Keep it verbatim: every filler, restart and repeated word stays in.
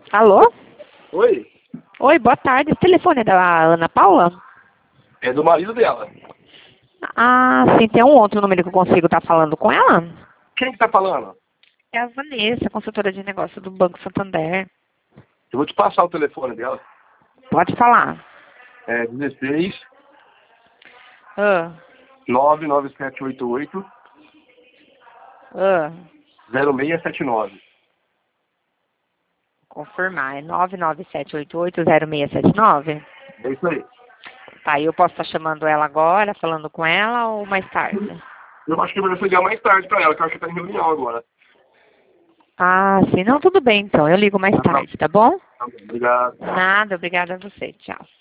Alô? Oi? Oi, boa tarde. Esse telefone é da Ana Paula? É do marido dela. Ah, sim. Tem um outro número que eu consigo estar falando com ela? Quem que tá falando? É a Vanessa, consultora de negócio do Banco Santander. Eu vou te passar o telefone dela. Pode falar. É dezesseis, Ah, nove nove sete oito oito, ah. zero seis sete nove. Confirmar. É nove nove sete oito oito zero seis sete nove? É isso aí. Tá, e eu posso estar chamando ela agora, falando com ela ou mais tarde? Eu acho que eu vou ligar mais tarde pra ela, que eu acho que tá em reunião agora. Ah, sim. Não, tudo bem então. Eu ligo mais Tá, tá. tarde, tá bom? Tá bom, obrigado. Nada, obrigada a você. Tchau.